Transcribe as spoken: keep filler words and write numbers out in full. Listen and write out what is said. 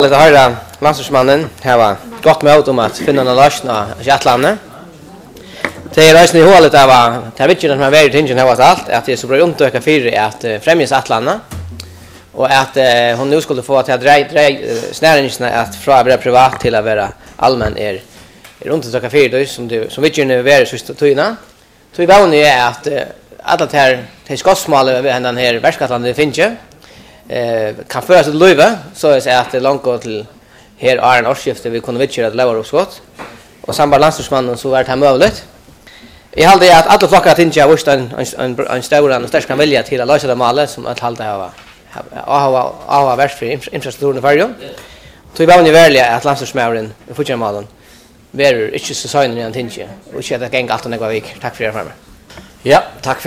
Lite höra landslagsmannen här var gott med om att finna en lösning i Jätlandet. Det är lösningen i hålet av det vet ju när man väljer tingen här var allt att det är så bra undersöka för att främja Jätlandet och att uh, hon nu skulle få att dra dra snäringen att från vara privat till att vara allmän är är undersöka för det som du som vet ju nu är så tydna. Så vi vann är att uh, alla det här det skottsmål över den här världskartan finns ju eh kan föras ett löve så är det att det långt gå till här är en årsskifte vi kunde vitcha att lära oss skott och samband landslagsmannen så är det här möjligt. Jag hade att alla flockar tänkte jag visst en en en stor och stark kan välja till att lösa det målet som att hålla ha ha ha värst för infrastrukturen i varje. Så vi var ju välja att landslagsmären i fotbollsmålen. Vi är inte så sån en tänkte och inte att det gäng allt och några veckor. Tack för er framöver. Ja, tack för